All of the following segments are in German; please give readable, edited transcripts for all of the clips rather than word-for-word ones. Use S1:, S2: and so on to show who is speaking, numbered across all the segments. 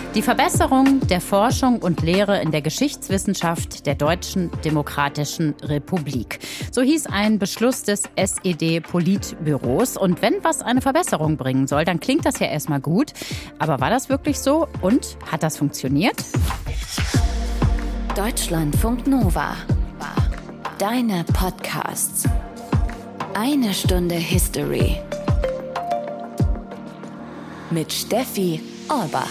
S1: Die Verbesserung der Forschung und Lehre in der Geschichtswissenschaft der Deutschen Demokratischen Republik. So hieß ein Beschluss des SED-Politbüros. Und wenn was eine Verbesserung bringen soll, dann klingt das ja erstmal gut. Aber war das wirklich so? Und hat das funktioniert?
S2: Deutschlandfunk Nova. Deine Podcasts. Eine Stunde History. Mit Steffi Orbach.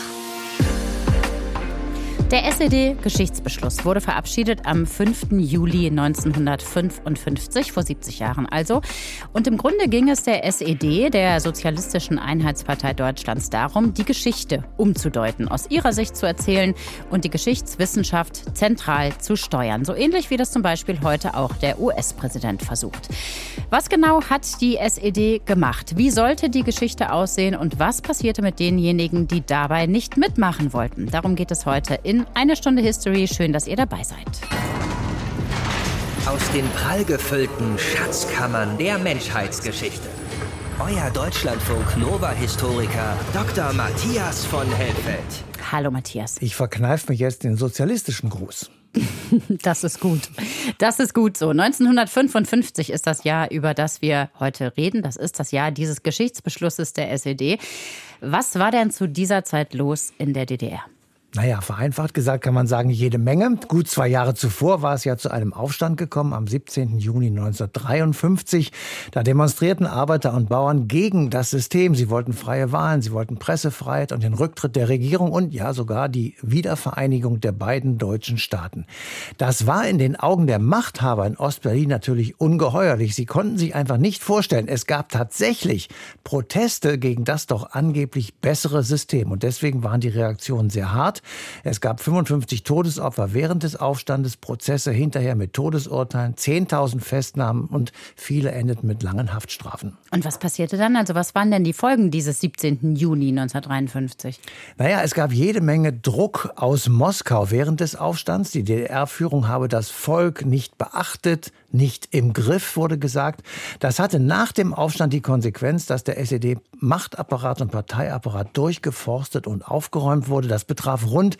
S1: Der SED-Geschichtsbeschluss wurde verabschiedet am 5. Juli 1955, vor 70 Jahren also. Und im Grunde ging es der SED, der Sozialistischen Einheitspartei Deutschlands, darum, die Geschichte umzudeuten, aus ihrer Sicht zu erzählen und die Geschichtswissenschaft zentral zu steuern. So ähnlich wie das zum Beispiel heute auch der US-Präsident versucht. Was genau hat die SED gemacht? Wie sollte die Geschichte aussehen und was passierte mit denjenigen, die dabei nicht mitmachen wollten? Darum geht es heute in Eine Stunde History. Schön, dass ihr dabei seid.
S3: Aus den prallgefüllten Schatzkammern der Menschheitsgeschichte. Euer Deutschlandfunk Nova-Historiker Dr. Matthias von Helfeld.
S1: Hallo Matthias.
S4: Ich verkneife mir jetzt den sozialistischen Gruß.
S1: Das ist gut. Das ist gut so. 1955 ist das Jahr, über das wir heute reden. Das ist das Jahr dieses Geschichtsbeschlusses der SED. Was war denn zu dieser Zeit los in der DDR?
S4: Naja, vereinfacht gesagt kann man sagen, jede Menge. Gut 2 Jahre zuvor war es ja zu einem Aufstand gekommen, am 17. Juni 1953. Da demonstrierten Arbeiter und Bauern gegen das System. Sie wollten freie Wahlen, sie wollten Pressefreiheit und den Rücktritt der Regierung und ja sogar die Wiedervereinigung der beiden deutschen Staaten. Das war in den Augen der Machthaber in Ostberlin natürlich ungeheuerlich. Sie konnten sich einfach nicht vorstellen, es gab tatsächlich Proteste gegen das doch angeblich bessere System. Und deswegen waren die Reaktionen sehr hart. Es gab 55 Todesopfer während des Aufstandes, Prozesse hinterher mit Todesurteilen, 10.000 Festnahmen und viele endeten mit langen Haftstrafen.
S1: Und was passierte dann? Also was waren denn die Folgen dieses 17. Juni 1953?
S4: Naja, es gab jede Menge Druck aus Moskau während des Aufstands. Die DDR-Führung habe das Volk nicht beachtet, nicht im Griff, wurde gesagt. Das hatte nach dem Aufstand die Konsequenz, dass der SED-Machtapparat und Parteiapparat durchgeforstet und aufgeräumt wurde. Das betraf rund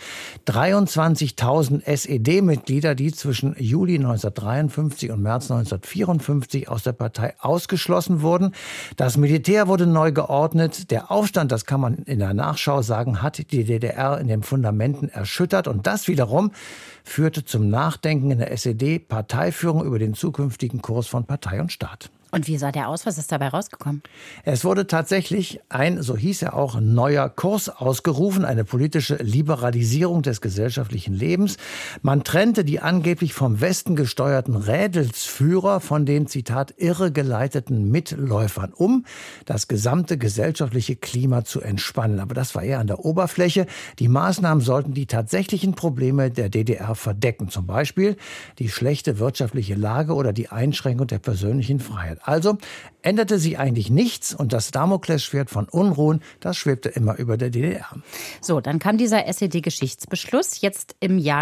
S4: 23.000 SED-Mitglieder, die zwischen Juli 1953 und März 1954 aus der Partei ausgeschlossen wurden. Das Militär wurde neu geordnet. Der Aufstand, das kann man in der Nachschau sagen, hat die DDR in den Fundamenten erschüttert. Und das wiederum führte zum Nachdenken in der SED-Parteiführung über den zukünftigen Kurs von Partei und Staat.
S1: Und wie sah der aus? Was ist dabei rausgekommen?
S4: Es wurde tatsächlich ein, so hieß er auch, neuer Kurs ausgerufen, eine politische Liberalisierung des gesellschaftlichen Lebens. Man trennte die angeblich vom Westen gesteuerten Rädelsführer von den, Zitat, irregeleiteten Mitläufern, um das gesamte gesellschaftliche Klima zu entspannen. Aber das war eher an der Oberfläche. Die Maßnahmen sollten die tatsächlichen Probleme der DDR verdecken. Zum Beispiel die schlechte wirtschaftliche Lage oder die Einschränkung der persönlichen Freiheit. Also änderte sich eigentlich nichts und das Damoklesschwert von Unruhen, das schwebte immer über der DDR.
S1: So, dann kam dieser SED-Geschichtsbeschluss jetzt im Jahr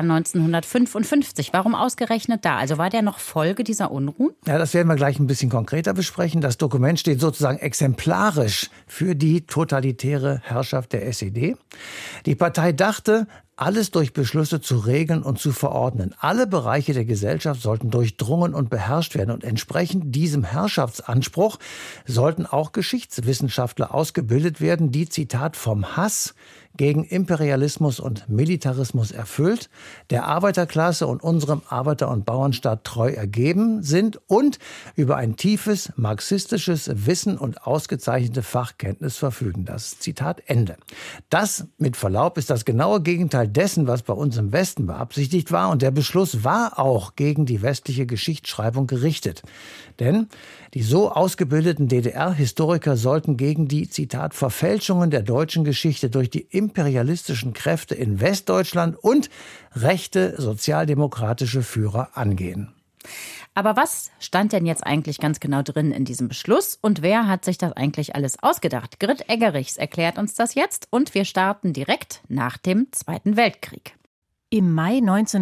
S1: 1955. Warum ausgerechnet da? Also war der noch Folge dieser Unruhen?
S4: Ja, das werden wir gleich ein bisschen konkreter besprechen. Das Dokument steht sozusagen exemplarisch für die totalitäre Herrschaft der SED. Die Partei dachte, alles durch Beschlüsse zu regeln und zu verordnen. Alle Bereiche der Gesellschaft sollten durchdrungen und beherrscht werden. Und entsprechend diesem Herrschaftsanspruch sollten auch Geschichtswissenschaftler ausgebildet werden, die, Zitat, vom Hass gegen Imperialismus und Militarismus erfüllt, der Arbeiterklasse und unserem Arbeiter- und Bauernstaat treu ergeben sind und über ein tiefes marxistisches Wissen und ausgezeichnete Fachkenntnis verfügen. Das Zitat Ende. Das, mit Verlaub, ist das genaue Gegenteil dessen, was bei uns im Westen beabsichtigt war. Und der Beschluss war auch gegen die westliche Geschichtsschreibung gerichtet. Denn die so ausgebildeten DDR-Historiker sollten gegen die, Zitat, Verfälschungen der deutschen Geschichte durch die imperialistischen Kräfte in Westdeutschland und rechte sozialdemokratische Führer angehen.
S1: Aber was stand denn jetzt eigentlich ganz genau drin in diesem Beschluss und wer hat sich das eigentlich alles ausgedacht? Grit Eggerichs erklärt uns das jetzt und wir starten direkt nach dem Zweiten Weltkrieg.
S5: Im Mai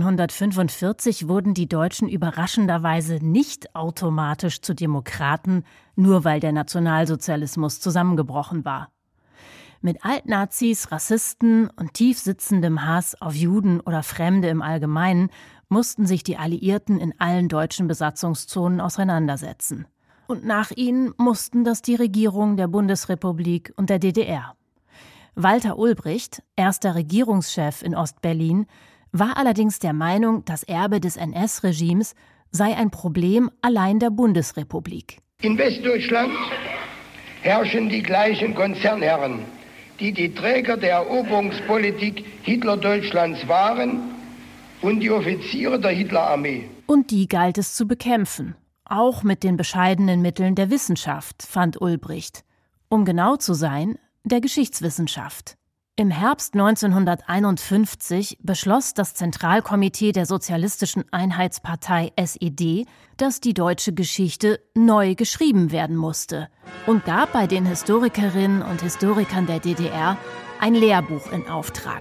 S5: 1945 wurden die Deutschen überraschenderweise nicht automatisch zu Demokraten, nur weil der Nationalsozialismus zusammengebrochen war. Mit Altnazis, Rassisten und tief sitzendem Hass auf Juden oder Fremde im Allgemeinen mussten sich die Alliierten in allen deutschen Besatzungszonen auseinandersetzen. Und nach ihnen mussten das die Regierungen der Bundesrepublik und der DDR. Walter Ulbricht, erster Regierungschef in Ostberlin, war allerdings der Meinung, das Erbe des NS-Regimes sei ein Problem allein der Bundesrepublik.
S6: In Westdeutschland herrschen die gleichen Konzernherren, die die Träger der Eroberungspolitik Hitler-Deutschlands waren und die Offiziere der Hitlerarmee.
S5: Und die galt es zu bekämpfen, auch mit den bescheidenen Mitteln der Wissenschaft, fand Ulbricht. Um genau zu sein, der Geschichtswissenschaft. Im Herbst 1951 beschloss das Zentralkomitee der Sozialistischen Einheitspartei SED, dass die deutsche Geschichte neu geschrieben werden musste und gab bei den Historikerinnen und Historikern der DDR ein Lehrbuch in Auftrag.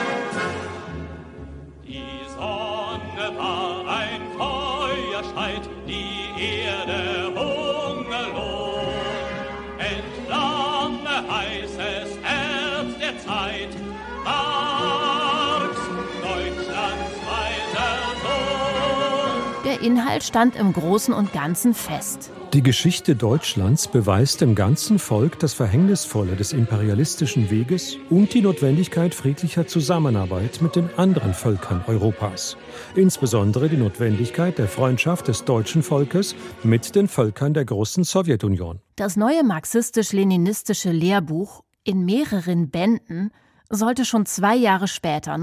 S7: Die Sonne war ein Feuerschreit, die Erde hungerlos. Entflamme heißes Herz der Zeit, Marx, Deutschlands weiser Sohn.
S5: Der Inhalt stand im Großen und Ganzen fest.
S8: Die Geschichte Deutschlands beweist dem ganzen Volk das Verhängnisvolle des imperialistischen Weges und die Notwendigkeit friedlicher Zusammenarbeit mit den anderen Völkern Europas. Insbesondere die Notwendigkeit der Freundschaft des deutschen Volkes mit den Völkern der großen Sowjetunion.
S5: Das neue marxistisch-leninistische Lehrbuch in mehreren Bänden sollte schon 2 Jahre später,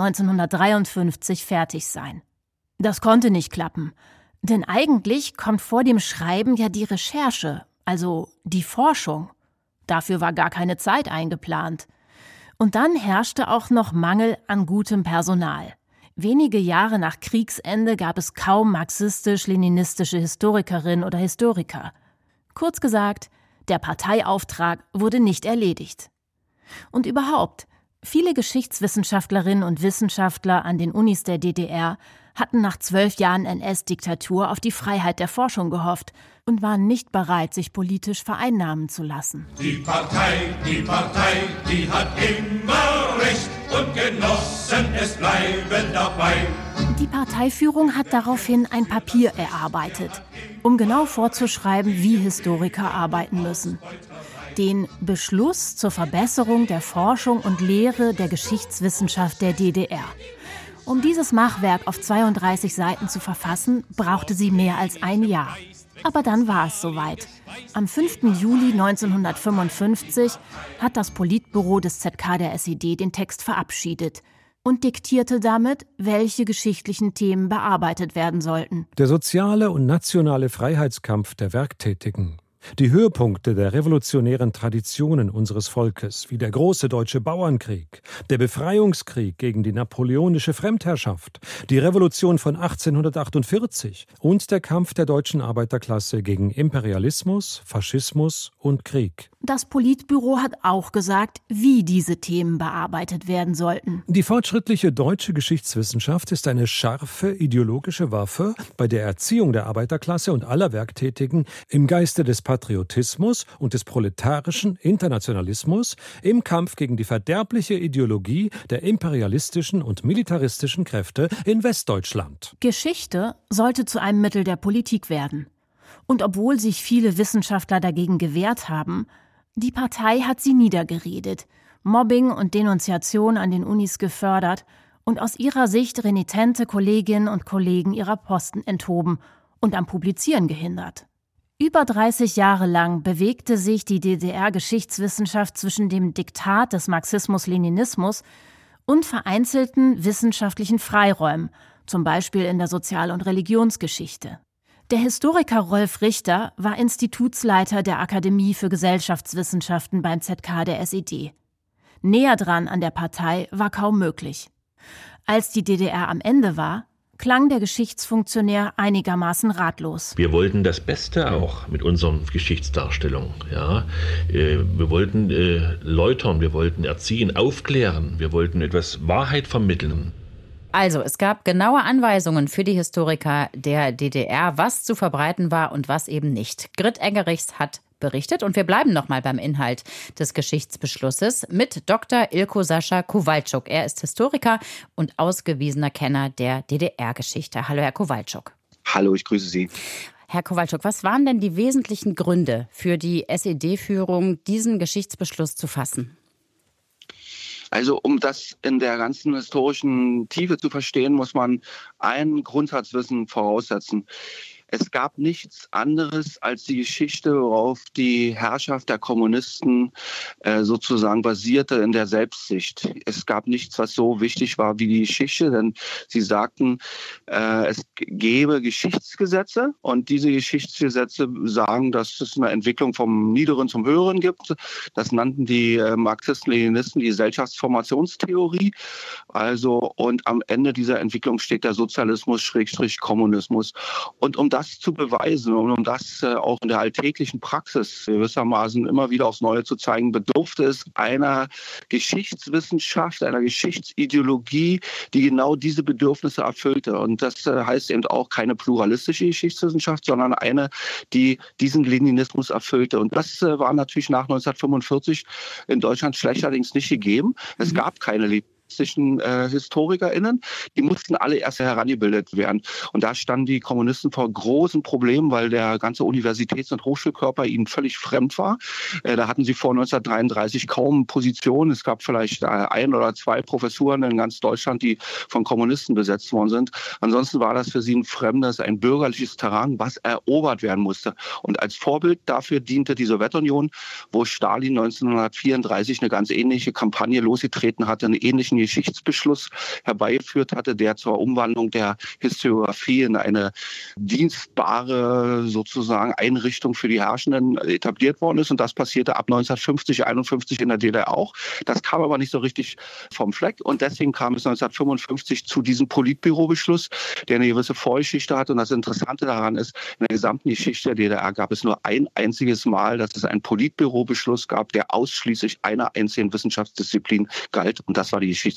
S5: 1953, fertig sein. Das konnte nicht klappen. Denn eigentlich kommt vor dem Schreiben ja die Recherche, also die Forschung. Dafür war gar keine Zeit eingeplant. Und dann herrschte auch noch Mangel an gutem Personal. Wenige Jahre nach Kriegsende gab es kaum marxistisch-leninistische Historikerinnen oder Historiker. Kurz gesagt, der Parteiauftrag wurde nicht erledigt. Und überhaupt, viele Geschichtswissenschaftlerinnen und Wissenschaftler an den Unis der DDR hatten nach 12 Jahren NS-Diktatur auf die Freiheit der Forschung gehofft und waren nicht bereit, sich politisch vereinnahmen zu lassen.
S7: Die Partei, die hat immer Recht und Genossen, es bleiben dabei.
S5: Die Parteiführung hat daraufhin ein Papier erarbeitet, um genau vorzuschreiben, wie Historiker arbeiten müssen. Den Beschluss zur Verbesserung der Forschung und Lehre der Geschichtswissenschaft der DDR. Um dieses Machwerk auf 32 Seiten zu verfassen, brauchte sie mehr als ein Jahr. Aber dann war es soweit. Am 5. Juli 1955 hat das Politbüro des ZK der SED den Text verabschiedet und diktierte damit, welche geschichtlichen Themen bearbeitet werden sollten.
S8: Der soziale und nationale Freiheitskampf der Werktätigen. Die Höhepunkte der revolutionären Traditionen unseres Volkes, wie der große deutsche Bauernkrieg, der Befreiungskrieg gegen die napoleonische Fremdherrschaft, die Revolution von 1848 und der Kampf der deutschen Arbeiterklasse gegen Imperialismus, Faschismus und Krieg.
S5: Das Politbüro hat auch gesagt, wie diese Themen bearbeitet werden sollten.
S8: Die fortschrittliche deutsche Geschichtswissenschaft ist eine scharfe ideologische Waffe bei der Erziehung der Arbeiterklasse und aller Werktätigen im Geiste des Patriotismus und des proletarischen Internationalismus im Kampf gegen die verderbliche Ideologie der imperialistischen und militaristischen Kräfte in Westdeutschland.
S5: Geschichte sollte zu einem Mittel der Politik werden. Und obwohl sich viele Wissenschaftler dagegen gewehrt haben, die Partei hat sie niedergeredet, Mobbing und Denunziation an den Unis gefördert und aus ihrer Sicht renitente Kolleginnen und Kollegen ihrer Posten enthoben und am Publizieren gehindert. Über 30 Jahre lang bewegte sich die DDR-Geschichtswissenschaft zwischen dem Diktat des Marxismus-Leninismus und vereinzelten wissenschaftlichen Freiräumen, zum Beispiel in der Sozial- und Religionsgeschichte. Der Historiker Rolf Richter war Institutsleiter der Akademie für Gesellschaftswissenschaften beim ZK der SED. Näher dran an der Partei war kaum möglich. Als die DDR am Ende war, klang der Geschichtsfunktionär einigermaßen ratlos.
S9: Wir wollten das Beste auch mit unseren Geschichtsdarstellungen. Ja. Wir wollten läutern, wir wollten erziehen, aufklären, wir wollten etwas Wahrheit vermitteln.
S1: Also, es gab genaue Anweisungen für die Historiker der DDR, was zu verbreiten war und was eben nicht. Grit Eggerichs hat berichtet und wir bleiben nochmal beim Inhalt des Geschichtsbeschlusses mit Dr. Ilko Sascha Kowalczuk. Er ist Historiker und ausgewiesener Kenner der DDR-Geschichte. Hallo, Herr Kowalczuk.
S10: Hallo, ich grüße Sie.
S1: Herr Kowalczuk, was waren denn die wesentlichen Gründe für die SED-Führung, diesen Geschichtsbeschluss zu fassen?
S10: Also um das in der ganzen historischen Tiefe zu verstehen, muss man ein Grundsatzwissen voraussetzen. Es gab nichts anderes als die Geschichte, worauf die Herrschaft der Kommunisten sozusagen basierte in der Selbstsicht. Es gab nichts, was so wichtig war wie die Geschichte, denn sie sagten, es gäbe Geschichtsgesetze und diese Geschichtsgesetze sagen, dass es eine Entwicklung vom Niederen zum Höheren gibt. Das nannten die Marxisten-Leninisten die Gesellschaftsformationstheorie. Also und am Ende dieser Entwicklung steht der Sozialismus/Kommunismus. Und um das zu beweisen und um das auch in der alltäglichen Praxis gewissermaßen immer wieder aufs Neue zu zeigen, bedurfte es einer Geschichtswissenschaft, einer Geschichtsideologie, die genau diese Bedürfnisse erfüllte. Und das heißt eben auch keine pluralistische Geschichtswissenschaft, sondern eine, die diesen Leninismus erfüllte. Und das war natürlich nach 1945 in Deutschland schlechterdings nicht gegeben. Es gab keine HistorikerInnen, die mussten alle erst herangebildet werden. Und da standen die Kommunisten vor großen Problemen, weil der ganze Universitäts- und Hochschulkörper ihnen völlig fremd war. Da hatten sie vor 1933 kaum Positionen. Es gab vielleicht 1 oder 2 Professuren in ganz Deutschland, die von Kommunisten besetzt worden sind. Ansonsten war das für sie ein fremdes, ein bürgerliches Terrain, was erobert werden musste. Und als Vorbild dafür diente die Sowjetunion, wo Stalin 1934 eine ganz ähnliche Kampagne losgetreten hatte, einen ähnlichen Geschichtsbeschluss herbeigeführt hatte, der zur Umwandlung der Historiographie in eine dienstbare sozusagen Einrichtung für die Herrschenden etabliert worden ist. Und das passierte ab 1950, 51 in der DDR auch. Das kam aber nicht so richtig vom Fleck. Und deswegen kam es 1955 zu diesem Politbürobeschluss, der eine gewisse Vorgeschichte hat. Und das Interessante daran ist, in der gesamten Geschichte der DDR gab es nur ein einziges Mal, dass es einen Politbürobeschluss gab, der ausschließlich einer einzigen Wissenschaftsdisziplin galt. Und das war die Geschichtswissenschaft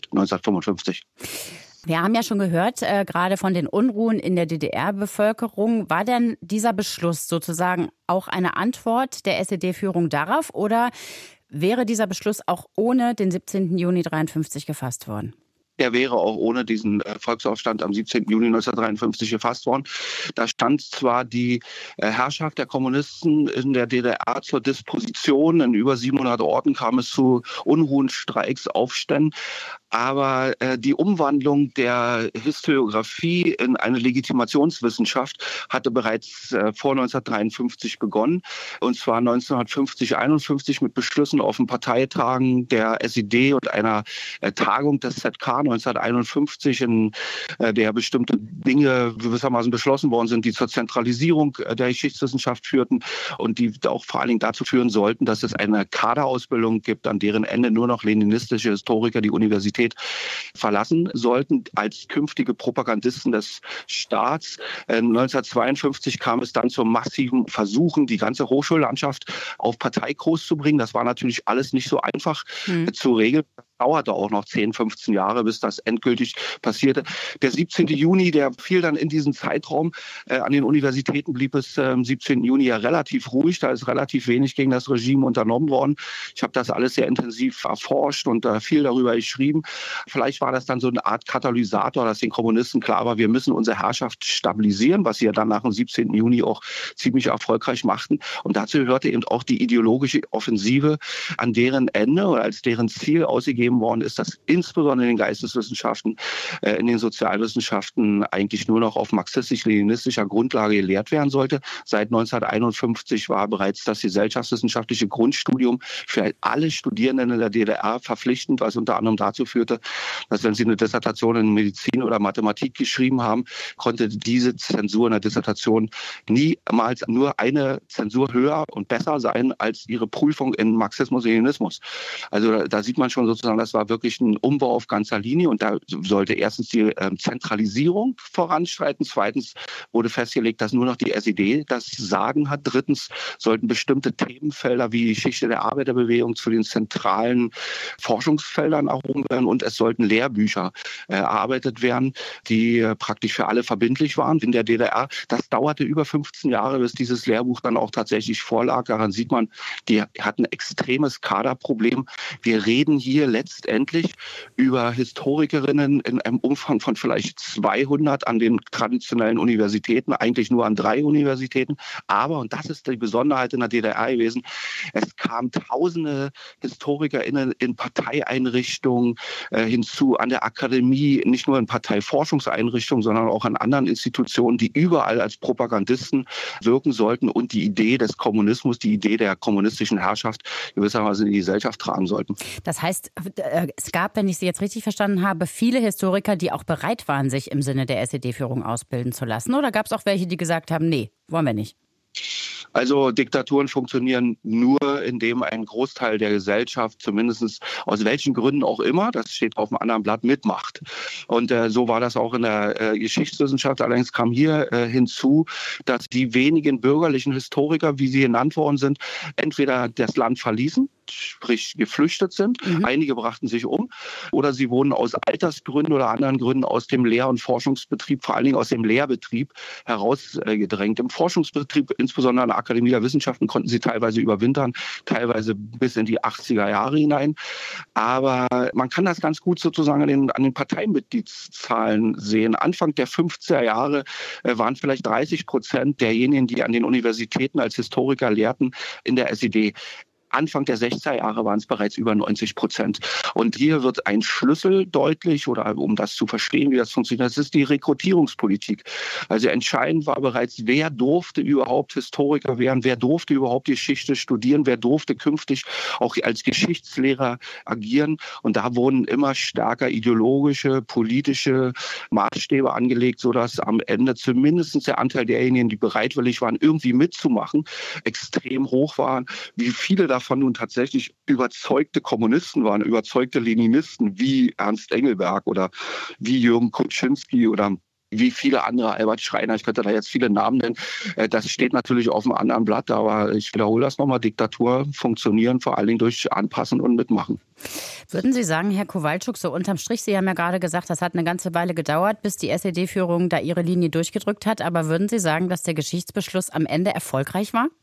S10: 1955.
S1: Wir haben ja schon gehört, gerade von den Unruhen in der DDR-Bevölkerung. War denn dieser Beschluss sozusagen auch eine Antwort der SED-Führung darauf oder wäre dieser Beschluss auch ohne den 17. Juni 1953 gefasst worden?
S10: Der wäre auch ohne diesen Volksaufstand am 17. Juni 1953 gefasst worden. Da stand zwar die Herrschaft der Kommunisten in der DDR zur Disposition. In über 700 Orten kam es zu Unruhen, Streiks, Aufständen. Aber die Umwandlung der Historiographie in eine Legitimationswissenschaft hatte bereits vor 1953 begonnen. Und zwar 1950, 51 mit Beschlüssen auf den Parteitagen der SED und einer Tagung des ZK 1951, in der bestimmte Dinge gewissermaßen beschlossen worden sind, die zur Zentralisierung der Geschichtswissenschaft führten und die auch vor allen Dingen dazu führen sollten, dass es eine Kaderausbildung gibt, an deren Ende nur noch leninistische Historiker die Universität verlassen sollten als künftige Propagandisten des Staats. 1952 kam es dann zu massiven Versuchen, die ganze Hochschullandschaft auf Parteikurs zu bringen. Das war natürlich alles nicht so einfach zu regeln. Dauerte auch noch 10, 15 Jahre, bis das endgültig passierte. Der 17. Juni, der fiel dann in diesen Zeitraum. An den Universitäten blieb es am 17. Juni ja relativ ruhig. Da ist relativ wenig gegen das Regime unternommen worden. Ich habe das alles sehr intensiv erforscht und viel darüber geschrieben. Vielleicht war das dann so eine Art Katalysator, dass den Kommunisten klar war, wir müssen unsere Herrschaft stabilisieren, was sie ja dann nach dem 17. Juni auch ziemlich erfolgreich machten. Und dazu gehörte eben auch die ideologische Offensive, an deren Ende oder als deren Ziel ausgegeben worden ist, dass insbesondere in den Geisteswissenschaften, in den Sozialwissenschaften eigentlich nur noch auf marxistisch-leninistischer Grundlage gelehrt werden sollte. Seit 1951 war bereits das gesellschaftswissenschaftliche Grundstudium für alle Studierenden in der DDR verpflichtend, was unter anderem dazu führte, dass wenn sie eine Dissertation in Medizin oder Mathematik geschrieben haben, konnte diese Zensur in der Dissertation niemals nur eine Zensur höher und besser sein als ihre Prüfung in Marxismus-Leninismus. Also da sieht man schon sozusagen, das war wirklich ein Umbau auf ganzer Linie und da sollte erstens die Zentralisierung voranschreiten. Zweitens wurde festgelegt, dass nur noch die SED das Sagen hat. Drittens sollten bestimmte Themenfelder wie die Geschichte der Arbeiterbewegung zu den zentralen Forschungsfeldern erhoben werden und es sollten Lehrbücher erarbeitet werden, die praktisch für alle verbindlich waren in der DDR. Das dauerte über 15 Jahre, bis dieses Lehrbuch dann auch tatsächlich vorlag. Daran sieht man, die hatten ein extremes Kaderproblem. Wir reden hier letztendlich über Historikerinnen in einem Umfang von vielleicht 200 an den traditionellen Universitäten, eigentlich nur an 3 Universitäten. Aber, und das ist die Besonderheit in der DDR gewesen, es kamen tausende HistorikerInnen in Parteieinrichtungen hinzu, an der Akademie, nicht nur in Parteiforschungseinrichtungen, sondern auch an anderen Institutionen, die überall als Propagandisten wirken sollten und die Idee des Kommunismus, die Idee der kommunistischen Herrschaft gewissermaßen in die Gesellschaft tragen sollten.
S1: Das heißt, es gab, wenn ich Sie jetzt richtig verstanden habe, viele Historiker, die auch bereit waren, sich im Sinne der SED-Führung ausbilden zu lassen? Oder gab es auch welche, die gesagt haben, nee, wollen wir nicht?
S10: Also Diktaturen funktionieren nur, indem ein Großteil der Gesellschaft, zumindest aus welchen Gründen auch immer, das steht auf einem anderen Blatt, mitmacht. Und so war das auch in der Geschichtswissenschaft. Allerdings kam hier hinzu, dass die wenigen bürgerlichen Historiker, wie sie genannt worden sind, entweder das Land verließen, sprich geflüchtet sind. Einige brachten sich um oder sie wurden aus Altersgründen oder anderen Gründen aus dem Lehr- und Forschungsbetrieb, vor allen Dingen aus dem Lehrbetrieb herausgedrängt. Im Forschungsbetrieb, insbesondere an der Akademie der Wissenschaften, konnten sie teilweise überwintern, teilweise bis in die 80er Jahre hinein. Aber man kann das ganz gut sozusagen an den Parteimitgliedszahlen sehen. Anfang der 50er Jahre waren vielleicht 30% derjenigen, die an den Universitäten als Historiker lehrten, in der SED. Anfang der 60er Jahre waren es bereits über 90%. Und hier wird ein Schlüssel deutlich, oder um das zu verstehen, wie das funktioniert, das ist die Rekrutierungspolitik. Also entscheidend war bereits, wer durfte überhaupt Historiker werden, wer durfte überhaupt Geschichte studieren, wer durfte künftig auch als Geschichtslehrer agieren. Und da wurden immer stärker ideologische, politische Maßstäbe angelegt, sodass am Ende zumindest der Anteil derjenigen, die bereitwillig waren, irgendwie mitzumachen, extrem hoch waren. Wie viele davon nun tatsächlich überzeugte Kommunisten waren, überzeugte Leninisten wie Ernst Engelberg oder wie Jürgen Kuczynski oder wie viele andere, Albert Schreiner, ich könnte da jetzt viele Namen nennen, das steht natürlich auf einem anderen Blatt, aber ich wiederhole das nochmal, Diktatur funktionieren vor allen Dingen durch Anpassen und Mitmachen.
S1: Würden Sie sagen, Herr Kowalczuk, so unterm Strich, Sie haben ja gerade gesagt, das hat eine ganze Weile gedauert, bis die SED-Führung da ihre Linie durchgedrückt hat, aber würden Sie sagen, dass der Geschichtsbeschluss am Ende erfolgreich war?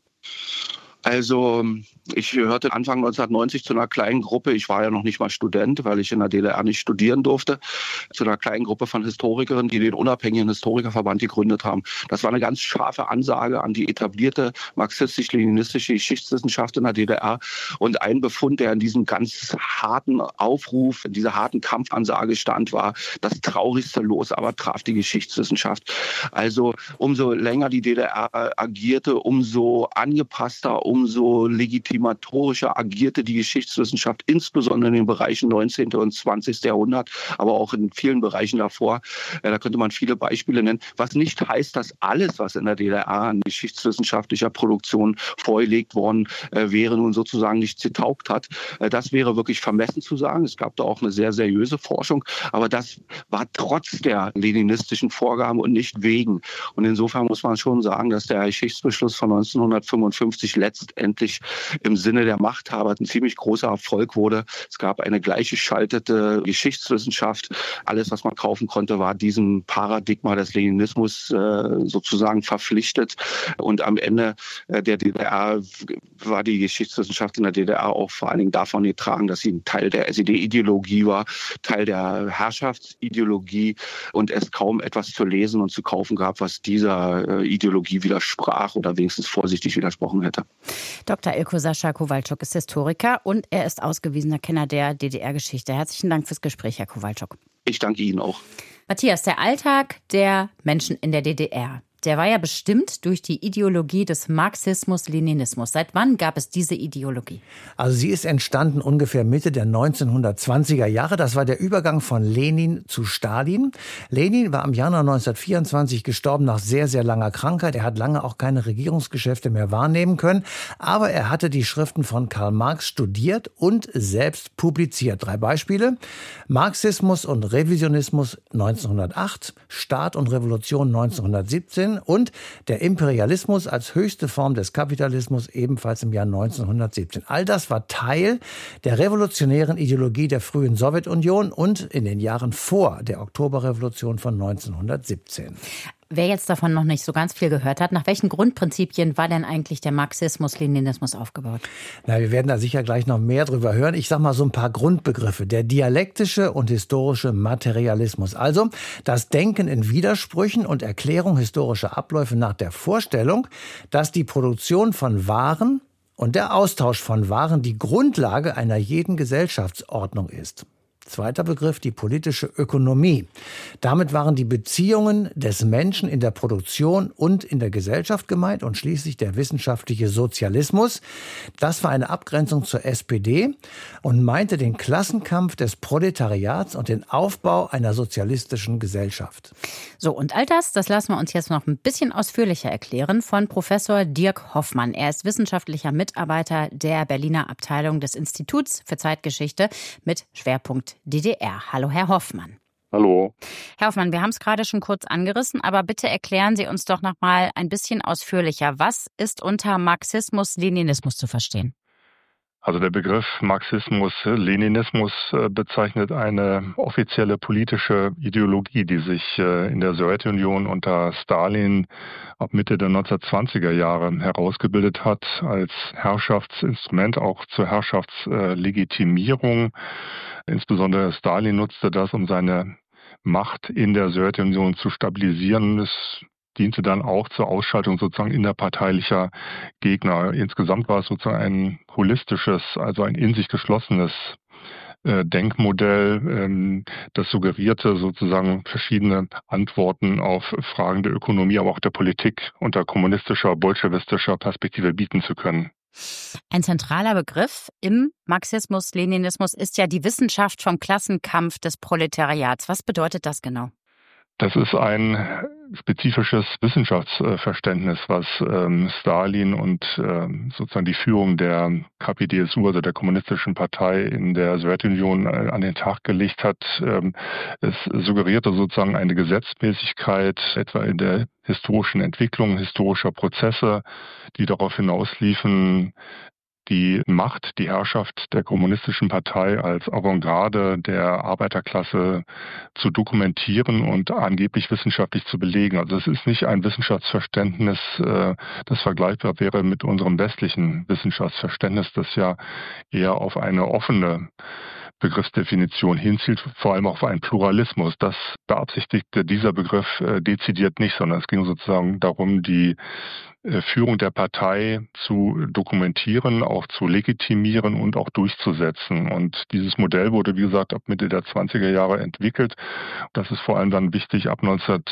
S10: Also ich gehörte Anfang 1990 zu einer kleinen Gruppe, ich war ja noch nicht mal Student, weil ich in der DDR nicht studieren durfte, zu einer kleinen Gruppe von Historikerinnen, die den unabhängigen Historikerverband gegründet haben. Das war eine ganz scharfe Ansage an die etablierte marxistisch-leninistische Geschichtswissenschaft in der DDR und ein Befund, der in diesem ganz harten Aufruf, in dieser harten Kampfansage stand, war, das traurigste Los aber traf die Geschichtswissenschaft. Also umso länger die DDR agierte, umso angepasster, umso legitimatorischer agierte die Geschichtswissenschaft, insbesondere in den Bereichen 19. und 20. Jahrhundert, aber auch in vielen Bereichen davor. Da könnte man viele Beispiele nennen. Was nicht heißt, dass alles, was in der DDR an geschichtswissenschaftlicher Produktion vorgelegt worden wäre, nun sozusagen nichts getaugt hat. Das wäre wirklich vermessen zu sagen. Es gab da auch eine sehr seriöse Forschung, aber das war trotz der leninistischen Vorgaben und nicht wegen. Und insofern muss man schon sagen, dass der Geschichtsbeschluss von 1955 letztendlich im Sinne der Machthaber ein ziemlich großer Erfolg wurde. Es gab eine gleichgeschaltete Geschichtswissenschaft. Alles, was man kaufen konnte, war diesem Paradigma des Leninismus sozusagen verpflichtet. Und am Ende der DDR war die Geschichtswissenschaft in der DDR auch vor allen Dingen davon getragen, dass sie ein Teil der SED-Ideologie war, Teil der Herrschaftsideologie und es kaum etwas zu lesen und zu kaufen gab, was dieser Ideologie widersprach oder wenigstens vorsichtig widersprochen hätte.
S1: Dr. Ilko Sascha Kowalczuk ist Historiker und er ist ausgewiesener Kenner der DDR-Geschichte. Herzlichen Dank fürs Gespräch, Herr Kowalczuk.
S10: Ich danke Ihnen auch.
S1: Matthias, der Alltag der Menschen in der DDR, der war ja bestimmt durch die Ideologie des Marxismus-Leninismus. Seit wann gab es diese Ideologie?
S4: Also sie ist entstanden ungefähr Mitte der 1920er Jahre. Das war der Übergang von Lenin zu Stalin. Lenin war im Januar 1924 gestorben nach sehr, sehr langer Krankheit. Er hat lange auch keine Regierungsgeschäfte mehr wahrnehmen können. Aber er hatte die Schriften von Karl Marx studiert und selbst publiziert. 3 Beispiele: Marxismus und Revisionismus 1908, Staat und Revolution 1917 und der Imperialismus als höchste Form des Kapitalismus ebenfalls im Jahr 1917. All das war Teil der revolutionären Ideologie der frühen Sowjetunion und in den Jahren vor der Oktoberrevolution von 1917.
S1: Wer jetzt davon noch nicht so ganz viel gehört hat, nach welchen Grundprinzipien war denn eigentlich der Marxismus-Leninismus aufgebaut?
S4: Na, wir werden da sicher gleich noch mehr drüber hören. Ich sage mal so ein paar Grundbegriffe. Der dialektische und historische Materialismus. Also das Denken in Widersprüchen und Erklärung historischer Abläufe nach der Vorstellung, dass die Produktion von Waren und der Austausch von Waren die Grundlage einer jeden Gesellschaftsordnung ist. Zweiter Begriff, die politische Ökonomie. Damit waren die Beziehungen des Menschen in der Produktion und in der Gesellschaft gemeint und schließlich der wissenschaftliche Sozialismus. Das war eine Abgrenzung zur SPD und meinte den Klassenkampf des Proletariats und den Aufbau einer sozialistischen Gesellschaft.
S1: So, und all das lassen wir uns jetzt noch ein bisschen ausführlicher erklären von Professor Dirk Hoffmann. Er ist wissenschaftlicher Mitarbeiter der Berliner Abteilung des Instituts für Zeitgeschichte mit Schwerpunkt DDR. Hallo, Herr Hoffmann.
S11: Hallo.
S1: Herr Hoffmann, wir haben es gerade schon kurz angerissen, aber bitte erklären Sie uns doch noch mal ein bisschen ausführlicher. Was ist unter Marxismus-Leninismus zu verstehen?
S11: Also der Begriff Marxismus-Leninismus bezeichnet eine offizielle politische Ideologie, die sich in der Sowjetunion unter Stalin ab Mitte der 1920er Jahre herausgebildet hat als Herrschaftsinstrument, auch zur Herrschaftslegitimierung. Insbesondere Stalin nutzte das, um seine Macht in der Sowjetunion zu stabilisieren. Es diente dann auch zur Ausschaltung sozusagen innerparteilicher Gegner. Insgesamt war es sozusagen ein holistisches, also ein in sich geschlossenes Denkmodell, das suggerierte sozusagen verschiedene Antworten auf Fragen der Ökonomie, aber auch der Politik unter kommunistischer, bolschewistischer Perspektive bieten zu können.
S1: Ein zentraler Begriff im Marxismus-Leninismus ist ja die Wissenschaft vom Klassenkampf des Proletariats. Was bedeutet das genau?
S11: Das ist ein spezifisches Wissenschaftsverständnis, was Stalin und sozusagen die Führung der KPDSU, also der Kommunistischen Partei in der Sowjetunion, an den Tag gelegt hat. Es suggerierte sozusagen eine Gesetzmäßigkeit, etwa in der historischen Entwicklung historischer Prozesse, die darauf hinausliefen, die Macht, die Herrschaft der Kommunistischen Partei als Avantgarde der Arbeiterklasse zu dokumentieren und angeblich wissenschaftlich zu belegen. Also es ist nicht ein Wissenschaftsverständnis, das vergleichbar wäre mit unserem westlichen Wissenschaftsverständnis, das ja eher auf eine offene Begriffsdefinition hinzielt, vor allem auch auf einen Pluralismus. Das beabsichtigte dieser Begriff dezidiert nicht, sondern es ging sozusagen darum, die Führung der Partei zu dokumentieren, auch zu legitimieren und auch durchzusetzen. Und dieses Modell wurde, wie gesagt, ab Mitte der 20er Jahre entwickelt. Das ist vor allem dann wichtig ab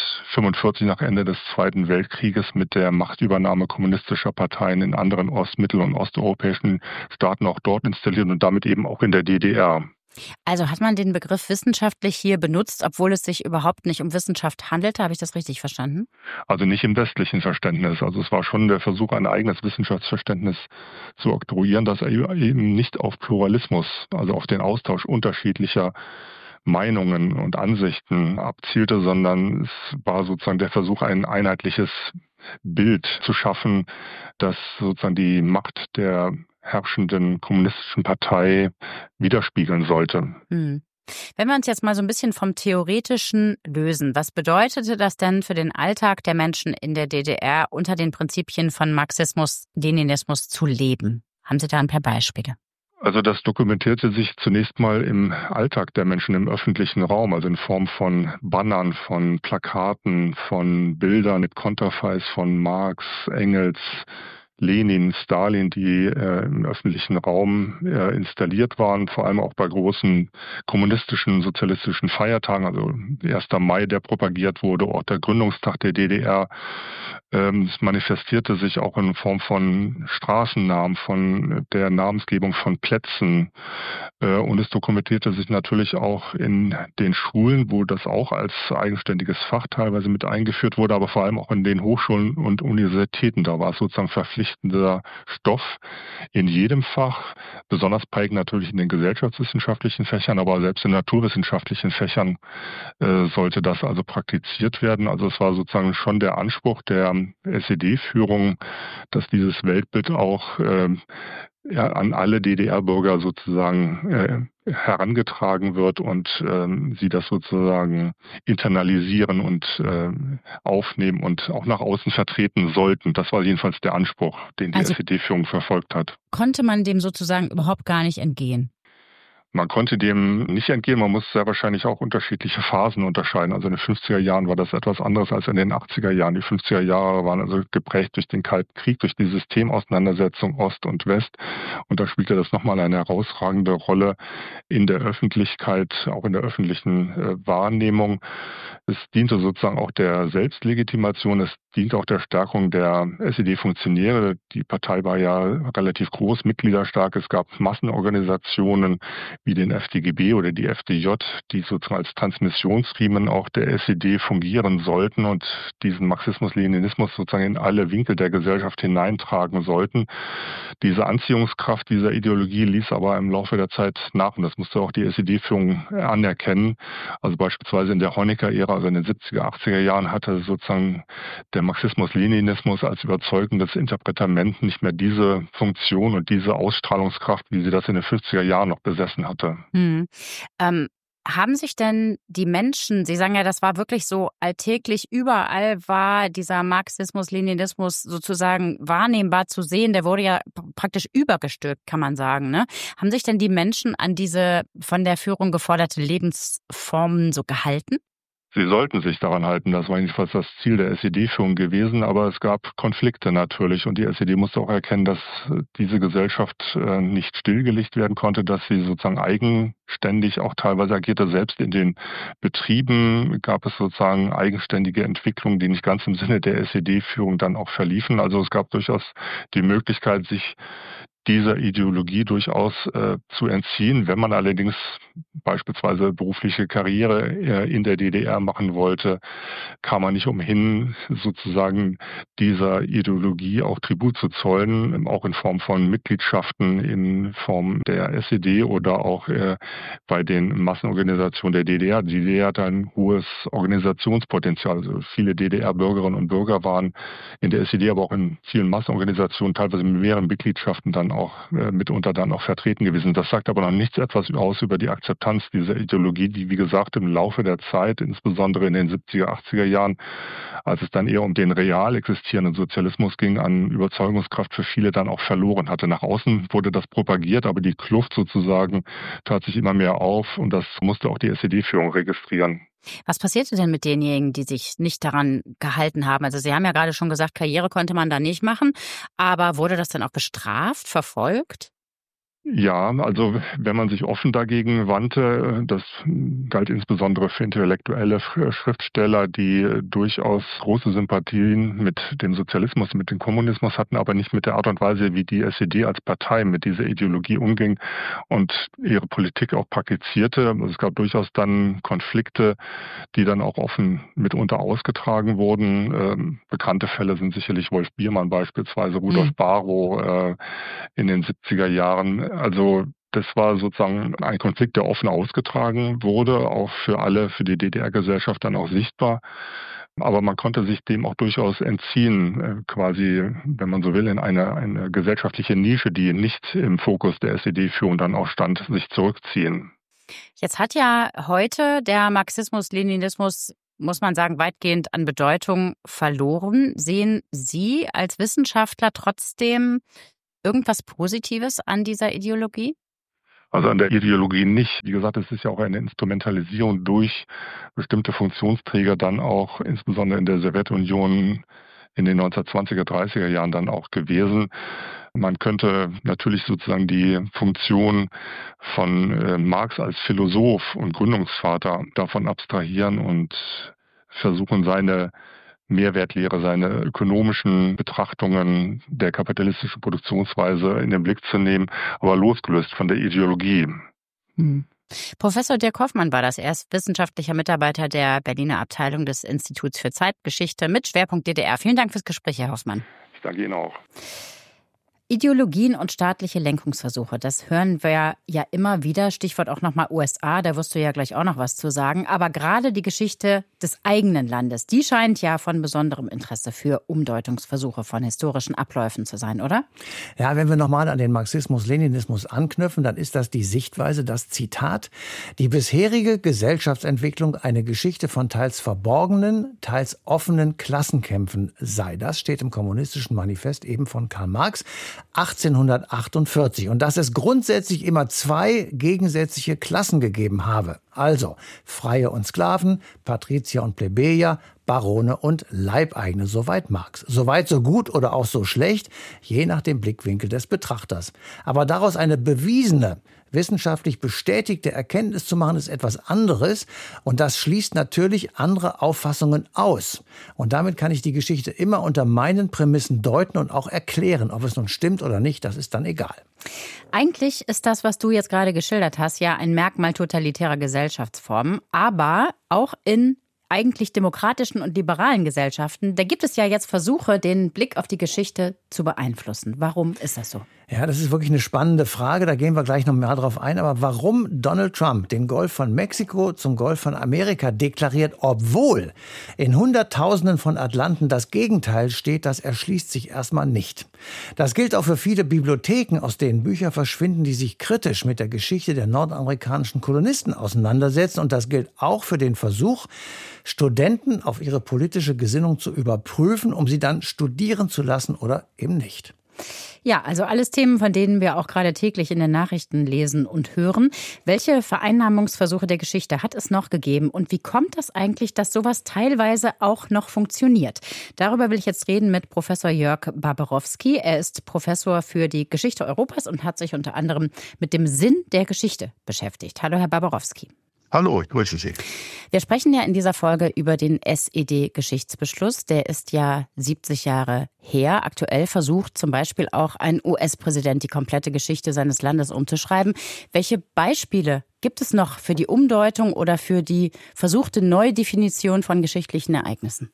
S11: 1945 nach Ende des Zweiten Weltkrieges mit der Machtübernahme kommunistischer Parteien in anderen mittel- und osteuropäischen Staaten auch dort installiert und damit eben auch in der DDR.
S1: Also hat man den Begriff wissenschaftlich hier benutzt, obwohl es sich überhaupt nicht um Wissenschaft handelte? Habe ich das richtig verstanden?
S11: Also nicht im westlichen Verständnis. Also es war schon der Versuch, ein eigenes Wissenschaftsverständnis zu oktroyieren, das eben nicht auf Pluralismus, also auf den Austausch unterschiedlicher Meinungen und Ansichten abzielte, sondern es war sozusagen der Versuch, ein einheitliches Bild zu schaffen, das sozusagen die Macht der herrschenden kommunistischen Partei widerspiegeln sollte.
S1: Wenn wir uns jetzt mal so ein bisschen vom Theoretischen lösen, was bedeutete das denn für den Alltag der Menschen in der DDR, unter den Prinzipien von Marxismus-Leninismus zu leben? Haben Sie da ein paar Beispiele?
S11: Also das dokumentierte sich zunächst mal im Alltag der Menschen im öffentlichen Raum, also in Form von Bannern, von Plakaten, von Bildern mit Konterfeis von Marx, Engels, Lenin, Stalin, die im öffentlichen Raum installiert waren, vor allem auch bei großen kommunistischen, sozialistischen Feiertagen, also 1. Mai, der propagiert wurde, auch der Gründungstag der DDR. Es manifestierte sich auch in Form von Straßennamen, von der Namensgebung von Plätzen. Und es dokumentierte sich natürlich auch in den Schulen, wo das auch als eigenständiges Fach teilweise mit eingeführt wurde, aber vor allem auch in den Hochschulen und Universitäten. Da war es sozusagen verpflichtender Stoff in jedem Fach, besonders prägend natürlich in den gesellschaftswissenschaftlichen Fächern, aber selbst in naturwissenschaftlichen Fächern sollte das also praktiziert werden. Also es war sozusagen schon der Anspruch der SED-Führung, dass dieses Weltbild auch an alle DDR-Bürger sozusagen herangetragen wird und sie das sozusagen internalisieren und aufnehmen und auch nach außen vertreten sollten. Das war jedenfalls der Anspruch, den die SED-Führung verfolgt hat.
S1: Konnte man dem sozusagen überhaupt gar nicht entgehen?
S11: Man konnte dem nicht entgehen, man muss sehr wahrscheinlich auch unterschiedliche Phasen unterscheiden. Also in den 50er Jahren war das etwas anderes als in den 80er Jahren. Die 50er Jahre waren also geprägt durch den Kalten Krieg, durch die Systemauseinandersetzung Ost und West. Und da spielte das nochmal eine herausragende Rolle in der Öffentlichkeit, auch in der öffentlichen Wahrnehmung. Es diente sozusagen auch der Selbstlegitimation, es diente auch der Stärkung der SED-Funktionäre. Die Partei war ja relativ groß, mitgliederstark. Es gab Massenorganisationen wie den FDGB oder die FDJ, die sozusagen als Transmissionsriemen auch der SED fungieren sollten und diesen Marxismus-Leninismus sozusagen in alle Winkel der Gesellschaft hineintragen sollten. Diese Anziehungskraft dieser Ideologie ließ aber im Laufe der Zeit nach, und das musste auch die SED-Führung anerkennen. Also beispielsweise in der Honecker-Ära, also in den 70er, 80er Jahren, hatte sozusagen der Marxismus-Leninismus als überzeugendes Interpretament nicht mehr diese Funktion und diese Ausstrahlungskraft, wie sie das in den 50er Jahren noch besessen hatte.
S1: Haben sich denn die Menschen, Sie sagen ja, das war wirklich so alltäglich, überall war dieser Marxismus-Leninismus sozusagen wahrnehmbar zu sehen, der wurde ja praktisch übergestülpt, kann man sagen, ne? Haben sich denn die Menschen an diese von der Führung geforderte Lebensformen so gehalten?
S11: Sie sollten sich daran halten, das war jedenfalls das Ziel der SED-Führung gewesen, aber es gab Konflikte natürlich und die SED musste auch erkennen, dass diese Gesellschaft nicht stillgelegt werden konnte, dass sie sozusagen eigenständig auch teilweise agierte. Selbst in den Betrieben gab es sozusagen eigenständige Entwicklungen, die nicht ganz im Sinne der SED-Führung dann auch verliefen. Also es gab durchaus die Möglichkeit, sich dieser Ideologie durchaus zu entziehen. Wenn man allerdings beispielsweise berufliche Karriere in der DDR machen wollte, kam man nicht umhin, sozusagen dieser Ideologie auch Tribut zu zollen, auch in Form von Mitgliedschaften, in Form der SED oder auch bei den Massenorganisationen der DDR. Die DDR hat ein hohes Organisationspotenzial. Also viele DDR-Bürgerinnen und Bürger waren in der SED, aber auch in vielen Massenorganisationen, teilweise mit mehreren Mitgliedschaften dann auch mitunter dann auch vertreten gewesen. Das sagt aber noch nichts etwas aus über die Akzeptanz dieser Ideologie, die, wie gesagt, im Laufe der Zeit, insbesondere in den 70er, 80er Jahren, als es dann eher um den real existierenden Sozialismus ging, an Überzeugungskraft für viele dann auch verloren hatte. Nach außen wurde das propagiert, aber die Kluft sozusagen tat sich immer mehr auf und das musste auch die SED-Führung registrieren.
S1: Was passierte denn mit denjenigen, die sich nicht daran gehalten haben? Also Sie haben ja gerade schon gesagt, Karriere konnte man da nicht machen, aber wurde das dann auch bestraft, verfolgt?
S11: Ja, also wenn man sich offen dagegen wandte, das galt insbesondere für intellektuelle Schriftsteller, die durchaus große Sympathien mit dem Sozialismus, mit dem Kommunismus hatten, aber nicht mit der Art und Weise, wie die SED als Partei mit dieser Ideologie umging und ihre Politik auch praktizierte. Also es gab durchaus dann Konflikte, die dann auch offen mitunter ausgetragen wurden. Bekannte Fälle sind sicherlich Wolf Biermann beispielsweise, Rudolf Barrow in den 70er Jahren. Also das war sozusagen ein Konflikt, der offen ausgetragen wurde, auch für alle, für die DDR-Gesellschaft dann auch sichtbar. Aber man konnte sich dem auch durchaus entziehen, quasi, wenn man so will, in eine gesellschaftliche Nische, die nicht im Fokus der SED-Führung dann auch stand, sich zurückziehen.
S1: Jetzt hat ja heute der Marxismus-Leninismus, muss man sagen, weitgehend an Bedeutung verloren. Sehen Sie als Wissenschaftler trotzdem irgendwas Positives an dieser Ideologie?
S11: Also an der Ideologie nicht. Wie gesagt, es ist ja auch eine Instrumentalisierung durch bestimmte Funktionsträger dann auch insbesondere in der Sowjetunion in den 1920er, 30er Jahren dann auch gewesen. Man könnte natürlich sozusagen die Funktion von Marx als Philosoph und Gründungsvater davon abstrahieren und versuchen, seine Mehrwertlehre, seine ökonomischen Betrachtungen der kapitalistischen Produktionsweise in den Blick zu nehmen, aber losgelöst von der Ideologie.
S1: Professor Dirk Hoffmann war das. Er ist wissenschaftlicher Mitarbeiter der Berliner Abteilung des Instituts für Zeitgeschichte mit Schwerpunkt DDR. Vielen Dank fürs Gespräch, Herr Hoffmann.
S11: Ich danke Ihnen auch.
S1: Ideologien und staatliche Lenkungsversuche, das hören wir ja immer wieder. Stichwort auch nochmal USA, da wirst du ja gleich auch noch was zu sagen. Aber gerade die Geschichte des eigenen Landes, die scheint ja von besonderem Interesse für Umdeutungsversuche von historischen Abläufen zu sein, oder?
S4: Ja, wenn wir nochmal an den Marxismus-Leninismus anknüpfen, dann ist das die Sichtweise, das Zitat: Die bisherige Gesellschaftsentwicklung eine Geschichte von teils verborgenen, teils offenen Klassenkämpfen sei. Das steht im Kommunistischen Manifest eben von Karl Marx 1848. Und dass es grundsätzlich immer zwei gegensätzliche Klassen gegeben habe. Also Freie und Sklaven, Patrizier und Plebejer, Barone und Leibeigene. Soweit Marx. Soweit so gut oder auch so schlecht, je nach dem Blickwinkel des Betrachters. Aber daraus eine bewiesene, wissenschaftlich bestätigte Erkenntnis zu machen, ist etwas anderes. Und das schließt natürlich andere Auffassungen aus. Und damit kann ich die Geschichte immer unter meinen Prämissen deuten und auch erklären. Ob es nun stimmt oder nicht, das ist dann egal.
S1: Eigentlich ist das, was du jetzt gerade geschildert hast, ja ein Merkmal totalitärer Gesellschaftsformen. Aber auch in eigentlich demokratischen und liberalen Gesellschaften, da gibt es ja jetzt Versuche, den Blick auf die Geschichte zu beeinflussen. Warum ist das so?
S4: Ja, das ist wirklich eine spannende Frage, da gehen wir gleich noch mehr drauf ein. Aber warum Donald Trump den Golf von Mexiko zum Golf von Amerika deklariert, obwohl in Hunderttausenden von Atlanten das Gegenteil steht, das erschließt sich erstmal nicht. Das gilt auch für viele Bibliotheken, aus denen Bücher verschwinden, die sich kritisch mit der Geschichte der nordamerikanischen Kolonisten auseinandersetzen. Und das gilt auch für den Versuch, Studenten auf ihre politische Gesinnung zu überprüfen, um sie dann studieren zu lassen oder eben nicht.
S1: Ja, also alles Themen, von denen wir auch gerade täglich in den Nachrichten lesen und hören. Welche Vereinnahmungsversuche der Geschichte hat es noch gegeben? Und wie kommt das eigentlich, dass sowas teilweise auch noch funktioniert? Darüber will ich jetzt reden mit Professor Jörg Barbarowski. Er ist Professor für die Geschichte Europas und hat sich unter anderem mit dem Sinn der Geschichte beschäftigt. Hallo, Herr Barbarowski.
S12: Hallo, ich grüße Sie.
S1: Wir sprechen ja in dieser Folge über den SED-Geschichtsbeschluss. Der ist ja 70 Jahre her. Aktuell versucht zum Beispiel auch ein US-Präsident, die komplette Geschichte seines Landes umzuschreiben. Welche Beispiele gibt es noch für die Umdeutung oder für die versuchte Neudefinition von geschichtlichen Ereignissen?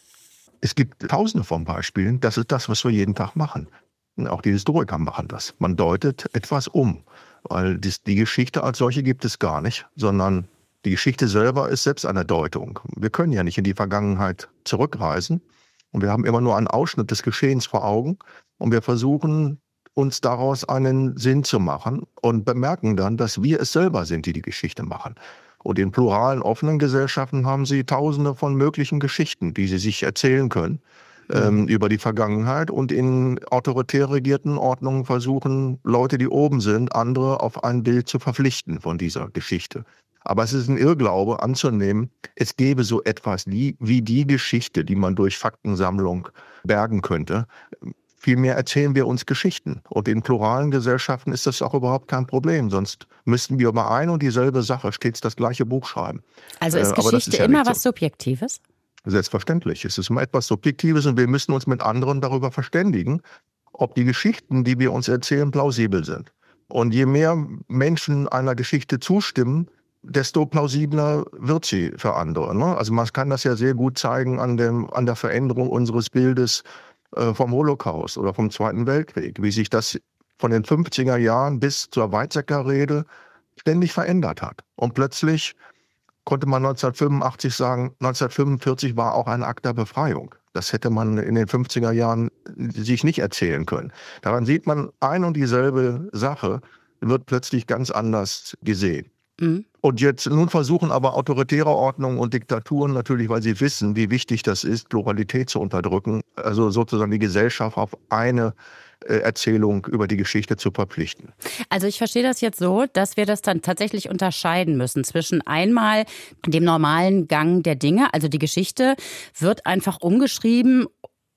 S12: Es gibt tausende von Beispielen. Das ist das, was wir jeden Tag machen. Auch die Historiker machen das. Man deutet etwas um. Weil die Geschichte als solche gibt es gar nicht, sondern die Geschichte selber ist selbst eine Deutung. Wir können ja nicht in die Vergangenheit zurückreisen und wir haben immer nur einen Ausschnitt des Geschehens vor Augen und wir versuchen, uns daraus einen Sinn zu machen und bemerken dann, dass wir es selber sind, die die Geschichte machen. Und in pluralen, offenen Gesellschaften haben sie tausende von möglichen Geschichten, die sie sich erzählen können. Über die Vergangenheit, und in autoritär regierten Ordnungen versuchen Leute, die oben sind, andere auf ein Bild zu verpflichten von dieser Geschichte. Aber es ist ein Irrglaube anzunehmen, es gäbe so etwas wie die Geschichte, die man durch Faktensammlung bergen könnte. Vielmehr erzählen wir uns Geschichten. Und in pluralen Gesellschaften ist das auch überhaupt kein Problem. Sonst müssten wir über ein und dieselbe Sache stets das gleiche Buch schreiben.
S1: Also ist Geschichte immer was Subjektives?
S12: Selbstverständlich. Es ist immer etwas Subjektives und wir müssen uns mit anderen darüber verständigen, ob die Geschichten, die wir uns erzählen, plausibel sind. Und je mehr Menschen einer Geschichte zustimmen, desto plausibler wird sie für andere. Ne? Also man kann das ja sehr gut zeigen an der Veränderung unseres Bildes vom Holocaust oder vom Zweiten Weltkrieg, wie sich das von den 50er Jahren bis zur Weizsäcker-Rede ständig verändert hat. Und plötzlich konnte man 1985 sagen, 1945 war auch ein Akt der Befreiung. Das hätte man in den 50er Jahren sich nicht erzählen können. Daran sieht man, ein und dieselbe Sache wird plötzlich ganz anders gesehen. Mhm. Und jetzt nun versuchen aber autoritäre Ordnungen und Diktaturen natürlich, weil sie wissen, wie wichtig das ist, Pluralität zu unterdrücken, also sozusagen die Gesellschaft auf eine Erzählung über die Geschichte zu verpflichten.
S1: Also ich verstehe das jetzt so, dass wir das dann tatsächlich unterscheiden müssen zwischen einmal dem normalen Gang der Dinge, also die Geschichte wird einfach umgeschrieben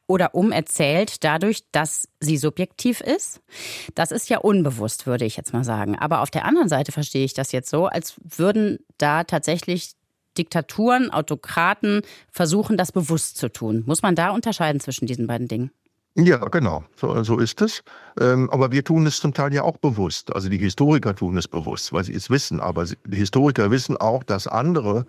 S1: oder umerzählt dadurch, dass sie subjektiv ist. Das ist ja unbewusst, würde ich jetzt mal sagen. Aber auf der anderen Seite verstehe ich das jetzt so, als würden da tatsächlich Diktaturen, Autokraten versuchen, das bewusst zu tun. Muss man da unterscheiden zwischen diesen beiden Dingen?
S12: Ja, genau, so ist es. Aber wir tun es zum Teil ja auch bewusst. Also die Historiker tun es bewusst, weil sie es wissen. Aber die Historiker wissen auch, dass andere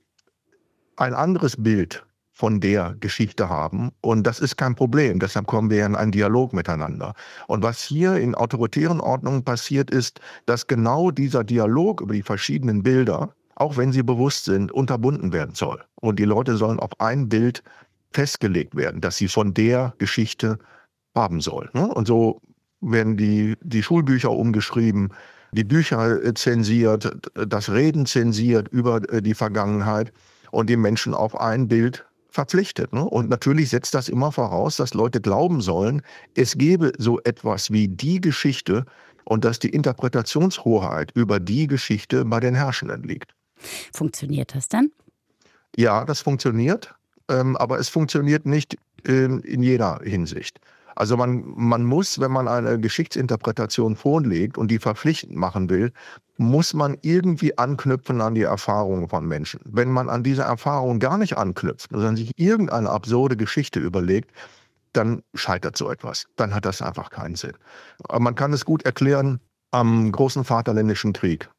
S12: ein anderes Bild von der Geschichte haben. Und das ist kein Problem. Deshalb kommen wir in einen Dialog miteinander. Und was hier in autoritären Ordnungen passiert ist, dass genau dieser Dialog über die verschiedenen Bilder, auch wenn sie bewusst sind, unterbunden werden soll. Und die Leute sollen auf ein Bild festgelegt werden, dass sie von der Geschichte haben sollen. Und so werden die Schulbücher umgeschrieben, die Bücher zensiert, das Reden zensiert über die Vergangenheit und die Menschen auf ein Bild verpflichtet. Und natürlich setzt das immer voraus, dass Leute glauben sollen, es gebe so etwas wie die Geschichte und dass die Interpretationshoheit über die Geschichte bei den Herrschenden liegt.
S1: Funktioniert das denn?
S12: Ja, das funktioniert, aber es funktioniert nicht in jeder Hinsicht. Also man muss, wenn man eine Geschichtsinterpretation vorlegt und die verpflichtend machen will, muss man irgendwie anknüpfen an die Erfahrungen von Menschen. Wenn man an diese Erfahrungen gar nicht anknüpft, sondern sich irgendeine absurde Geschichte überlegt, dann scheitert so etwas. Dann hat das einfach keinen Sinn. Aber man kann es gut erklären am großen Vaterländischen Krieg.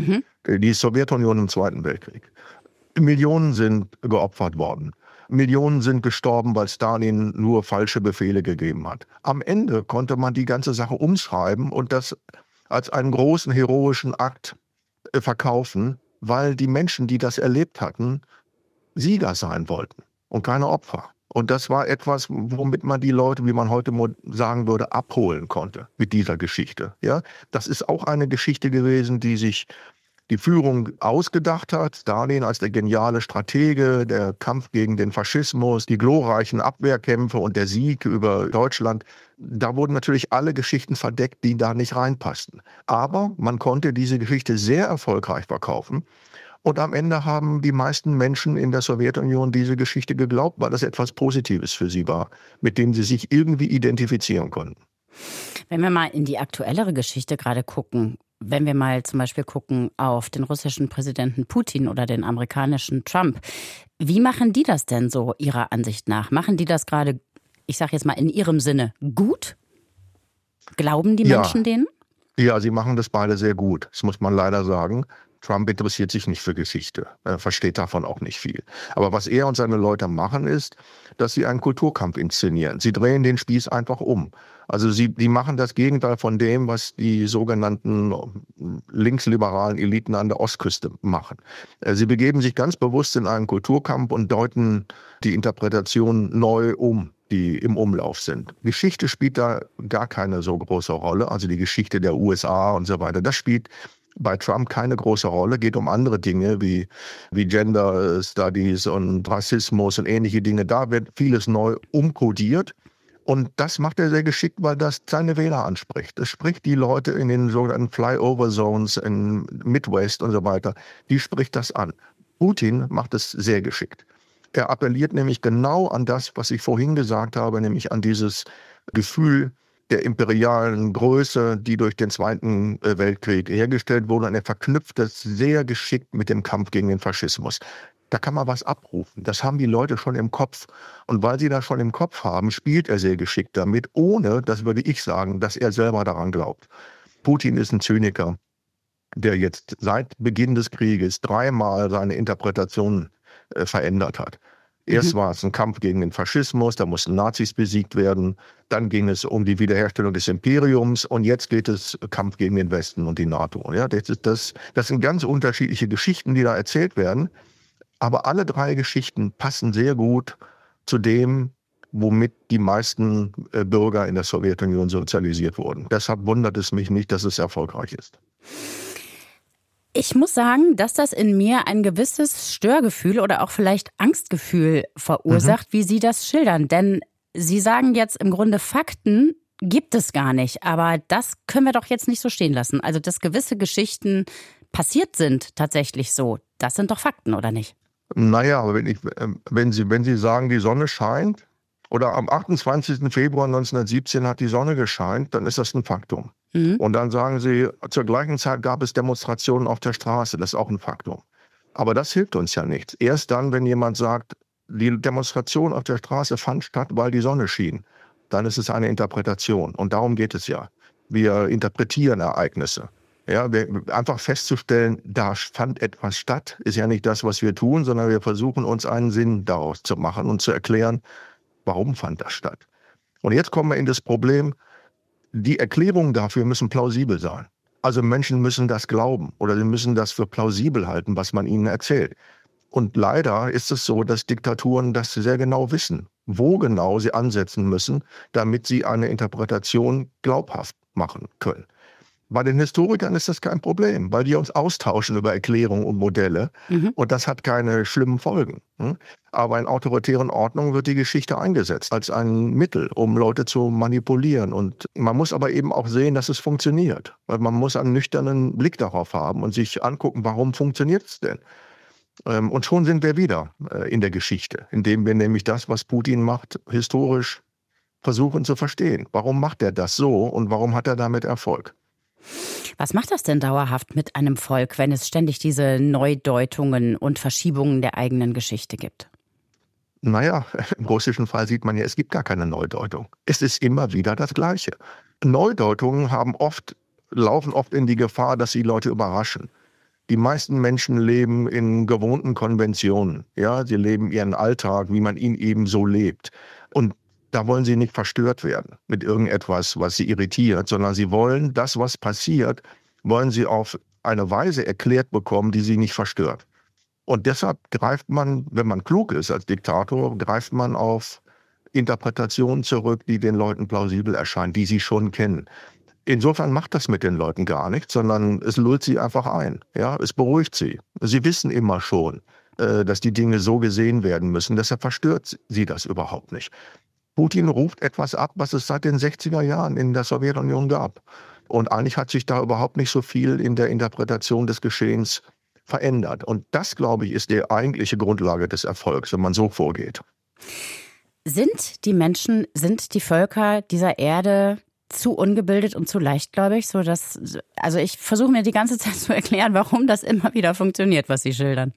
S12: Die Sowjetunion im Zweiten Weltkrieg. Millionen sind geopfert worden. Millionen sind gestorben, weil Stalin nur falsche Befehle gegeben hat. Am Ende konnte man die ganze Sache umschreiben und das als einen großen heroischen Akt verkaufen, weil die Menschen, die das erlebt hatten, Sieger sein wollten und keine Opfer. Und das war etwas, womit man die Leute, wie man heute sagen würde, abholen konnte mit dieser Geschichte. Ja, das ist auch eine Geschichte gewesen, die sich die Führung ausgedacht hat. Stalin als der geniale Stratege, der Kampf gegen den Faschismus, die glorreichen Abwehrkämpfe und der Sieg über Deutschland. Da wurden natürlich alle Geschichten verdeckt, die da nicht reinpassten. Aber man konnte diese Geschichte sehr erfolgreich verkaufen. Und am Ende haben die meisten Menschen in der Sowjetunion diese Geschichte geglaubt, weil das etwas Positives für sie war, mit dem sie sich irgendwie identifizieren konnten.
S1: Wenn wir mal in die aktuellere Geschichte gerade gucken, wenn wir mal zum Beispiel gucken auf den russischen Präsidenten Putin oder den amerikanischen Trump, wie machen die das denn so Ihrer Ansicht nach? Machen die das gerade, ich sage jetzt mal in ihrem Sinne, gut? Glauben die Menschen denen?
S12: Ja, sie machen das beide sehr gut. Das muss man leider sagen. Trump interessiert sich nicht für Geschichte. Er versteht davon auch nicht viel. Aber was er und seine Leute machen, ist, dass sie einen Kulturkampf inszenieren. Sie drehen den Spieß einfach um. Also die machen das Gegenteil von dem, was die sogenannten linksliberalen Eliten an der Ostküste machen. Sie begeben sich ganz bewusst in einen Kulturkampf und deuten die Interpretation neu um, die im Umlauf sind. Geschichte spielt da gar keine so große Rolle. Also die Geschichte der USA und so weiter. Das spielt bei Trump keine große Rolle, geht um andere Dinge wie Gender Studies und Rassismus und ähnliche Dinge. Da wird vieles neu umkodiert und das macht er sehr geschickt, weil das seine Wähler anspricht. Es spricht die Leute in den sogenannten Flyover Zones in Midwest und so weiter, die spricht das an. Putin macht es sehr geschickt. Er appelliert nämlich genau an das, was ich vorhin gesagt habe, nämlich an dieses Gefühl der imperialen Größe, die durch den Zweiten Weltkrieg hergestellt wurde. Und er verknüpft das sehr geschickt mit dem Kampf gegen den Faschismus. Da kann man was abrufen. Das haben die Leute schon im Kopf. Und weil sie das schon im Kopf haben, spielt er sehr geschickt damit, ohne, das würde ich sagen, dass er selber daran glaubt. Putin ist ein Zyniker, der jetzt seit Beginn des Krieges 3-mal seine Interpretation verändert hat. Erst war es ein Kampf gegen den Faschismus, da mussten Nazis besiegt werden. Dann ging es um die Wiederherstellung des Imperiums und jetzt geht es Kampf gegen den Westen und die NATO. Ja, das sind ganz unterschiedliche Geschichten, die da erzählt werden. Aber alle 3 Geschichten passen sehr gut zu dem, womit die meisten Bürger in der Sowjetunion sozialisiert wurden. Deshalb wundert es mich nicht, dass es erfolgreich ist.
S1: Ich muss sagen, dass das in mir ein gewisses Störgefühl oder auch vielleicht Angstgefühl verursacht, wie Sie das schildern. Denn Sie sagen jetzt im Grunde, Fakten gibt es gar nicht. Aber das können wir doch jetzt nicht so stehen lassen. Also, dass gewisse Geschichten passiert sind tatsächlich so, das sind doch Fakten, oder nicht?
S12: Naja, aber wenn Sie sagen, die Sonne scheint, Oder am 28. Februar 1917 hat die Sonne gescheint, dann ist das ein Faktum. Und dann sagen sie, zur gleichen Zeit gab es Demonstrationen auf der Straße, das ist auch ein Faktum. Aber das hilft uns ja nichts. Erst dann, wenn jemand sagt, die Demonstration auf der Straße fand statt, weil die Sonne schien, dann ist es eine Interpretation. Und darum geht es ja. Wir interpretieren Ereignisse. Ja, einfach festzustellen, da fand etwas statt, ist ja nicht das, was wir tun, sondern wir versuchen uns einen Sinn daraus zu machen und zu erklären, warum fand das statt. Und jetzt kommen wir in das Problem, die Erklärungen dafür müssen plausibel sein. Also Menschen müssen das glauben oder sie müssen das für plausibel halten, was man ihnen erzählt. Und leider ist es so, dass Diktaturen das sehr genau wissen, wo genau sie ansetzen müssen, damit sie eine Interpretation glaubhaft machen können. Bei den Historikern ist das kein Problem, weil die uns austauschen über Erklärungen und Modelle und das hat keine schlimmen Folgen. Aber in autoritären Ordnungen wird die Geschichte eingesetzt als ein Mittel, um Leute zu manipulieren. Und man muss aber eben auch sehen, dass es funktioniert. Weil man muss einen nüchternen Blick darauf haben und sich angucken, warum funktioniert es denn? Und schon sind wir wieder in der Geschichte, indem wir nämlich das, was Putin macht, historisch versuchen zu verstehen. Warum macht er das so und warum hat er damit Erfolg?
S1: Was macht das denn dauerhaft mit einem Volk, wenn es ständig diese Neudeutungen und Verschiebungen der eigenen Geschichte gibt?
S12: Naja, im russischen Fall sieht man ja, es gibt gar keine Neudeutung. Es ist immer wieder das Gleiche. Neudeutungen laufen oft in die Gefahr, dass sie Leute überraschen. Die meisten Menschen leben in gewohnten Konventionen. Ja, sie leben ihren Alltag, wie man ihn eben so lebt. Und da wollen sie nicht verstört werden mit irgendetwas, was sie irritiert, sondern sie wollen das, was passiert, wollen sie auf eine Weise erklärt bekommen, die sie nicht verstört. Und deshalb greift man, wenn man klug ist als Diktator, greift man auf Interpretationen zurück, die den Leuten plausibel erscheinen, die sie schon kennen. Insofern macht das mit den Leuten gar nichts, sondern es lullt sie einfach ein. Ja, es beruhigt sie. Sie wissen immer schon, dass die Dinge so gesehen werden müssen. Deshalb verstört sie das überhaupt nicht. Putin ruft etwas ab, was es seit den 60er Jahren in der Sowjetunion gab. Und eigentlich hat sich da überhaupt nicht so viel in der Interpretation des Geschehens verändert. Und das, glaube ich, ist die eigentliche Grundlage des Erfolgs, wenn man so vorgeht.
S1: Sind die Menschen, sind die Völker dieser Erde zu ungebildet und zu leichtgläubig, also ich versuche mir die ganze Zeit zu erklären, warum das immer wieder funktioniert, was Sie schildern.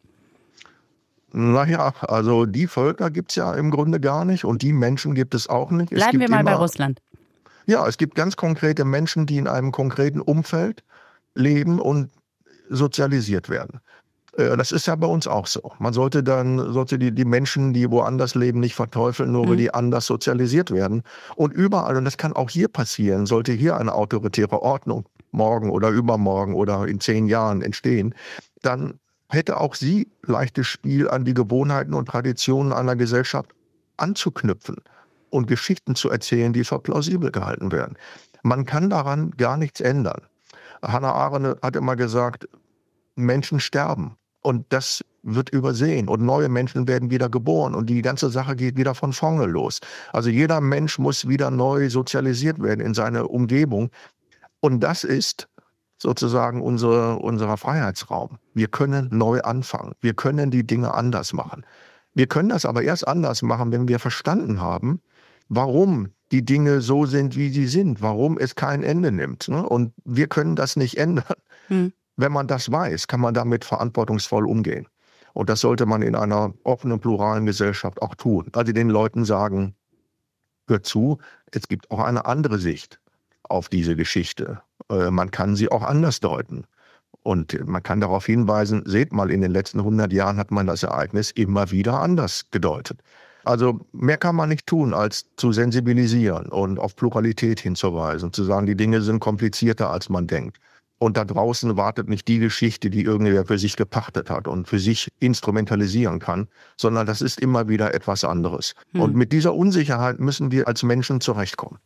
S12: Naja, also die Völker gibt es ja im Grunde gar nicht und die Menschen gibt es auch nicht.
S1: Bleiben wir mal bei Russland.
S12: Ja, es gibt ganz konkrete Menschen, die in einem konkreten Umfeld leben und sozialisiert werden. Das ist ja bei uns auch so. Man sollte die Menschen, die woanders leben, nicht verteufeln, nur weil die anders sozialisiert werden. Und überall, und das kann auch hier passieren, sollte hier eine autoritäre Ordnung morgen oder übermorgen oder in 10 Jahren entstehen, dann hätte auch sie leichtes Spiel an die Gewohnheiten und Traditionen einer Gesellschaft anzuknüpfen und Geschichten zu erzählen, die für plausibel gehalten werden. Man kann daran gar nichts ändern. Hannah Arendt hat immer gesagt, Menschen sterben und das wird übersehen und neue Menschen werden wieder geboren und die ganze Sache geht wieder von vorne los. Also jeder Mensch muss wieder neu sozialisiert werden in seine Umgebung und das ist sozusagen unser Freiheitsraum. Wir können neu anfangen. Wir können die Dinge anders machen. Wir können das aber erst anders machen, wenn wir verstanden haben, warum die Dinge so sind, wie sie sind, warum es kein Ende nimmt. Und wir können das nicht ändern. Wenn man das weiß, kann man damit verantwortungsvoll umgehen. Und das sollte man in einer offenen, pluralen Gesellschaft auch tun. Also den Leuten sagen, hört zu, es gibt auch eine andere Sicht auf diese Geschichte. Man kann sie auch anders deuten. Und man kann darauf hinweisen, seht mal, in den letzten 100 Jahren hat man das Ereignis immer wieder anders gedeutet. Also mehr kann man nicht tun, als zu sensibilisieren und auf Pluralität hinzuweisen, zu sagen, die Dinge sind komplizierter, als man denkt. Und da draußen wartet nicht die Geschichte, die irgendwer für sich gepachtet hat und für sich instrumentalisieren kann, sondern das ist immer wieder etwas anderes. Und mit dieser Unsicherheit müssen wir als Menschen zurechtkommen.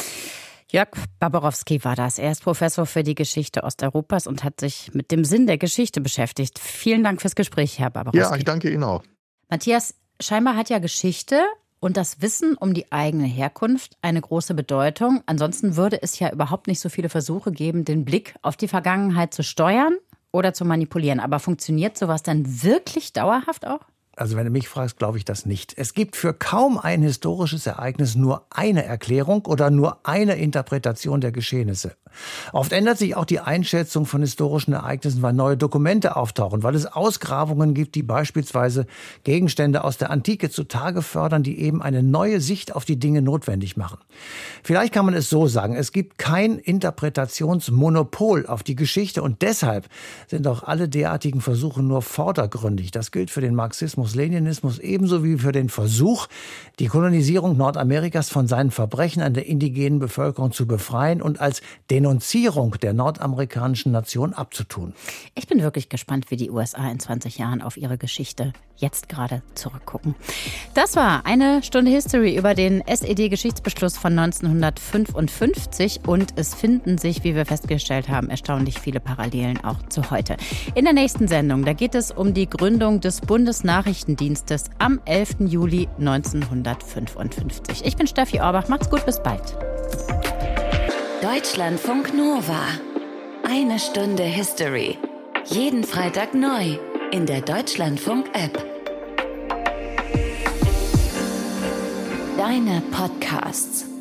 S1: Jörg Baborowski war das. Er ist Professor für die Geschichte Osteuropas und hat sich mit dem Sinn der Geschichte beschäftigt. Vielen Dank fürs Gespräch, Herr Baborowski.
S12: Ja, ich danke Ihnen auch.
S1: Matthias, scheinbar hat ja Geschichte und das Wissen um die eigene Herkunft eine große Bedeutung. Ansonsten würde es ja überhaupt nicht so viele Versuche geben, den Blick auf die Vergangenheit zu steuern oder zu manipulieren. Aber funktioniert sowas dann wirklich dauerhaft auch?
S4: Also wenn du mich fragst, glaube ich das nicht. Es gibt für kaum ein historisches Ereignis nur eine Erklärung oder nur eine Interpretation der Geschehnisse. Oft ändert sich auch die Einschätzung von historischen Ereignissen, weil neue Dokumente auftauchen, weil es Ausgrabungen gibt, die beispielsweise Gegenstände aus der Antike zutage fördern, die eben eine neue Sicht auf die Dinge notwendig machen. Vielleicht kann man es so sagen, es gibt kein Interpretationsmonopol auf die Geschichte und deshalb sind auch alle derartigen Versuche nur vordergründig. Das gilt für den Marxismus-Leninismus ebenso wie für den Versuch, die Kolonisierung Nordamerikas von seinen Verbrechen an der indigenen Bevölkerung zu befreien und als Denunzierung der nordamerikanischen Nation abzutun.
S1: Ich bin wirklich gespannt, wie die USA in 20 Jahren auf ihre Geschichte jetzt gerade zurückgucken. Das war eine Stunde History über den SED-Geschichtsbeschluss von 1955 und es finden sich, wie wir festgestellt haben, erstaunlich viele Parallelen auch zu heute. In der nächsten Sendung, da geht es um die Gründung des Bundesnachrichtendienstes am 11. Juli 1955. Ich bin Steffi Orbach, macht's gut, bis bald.
S2: Deutschlandfunk Nova. Eine Stunde History. Jeden Freitag neu in der Deutschlandfunk-App. Deine Podcasts.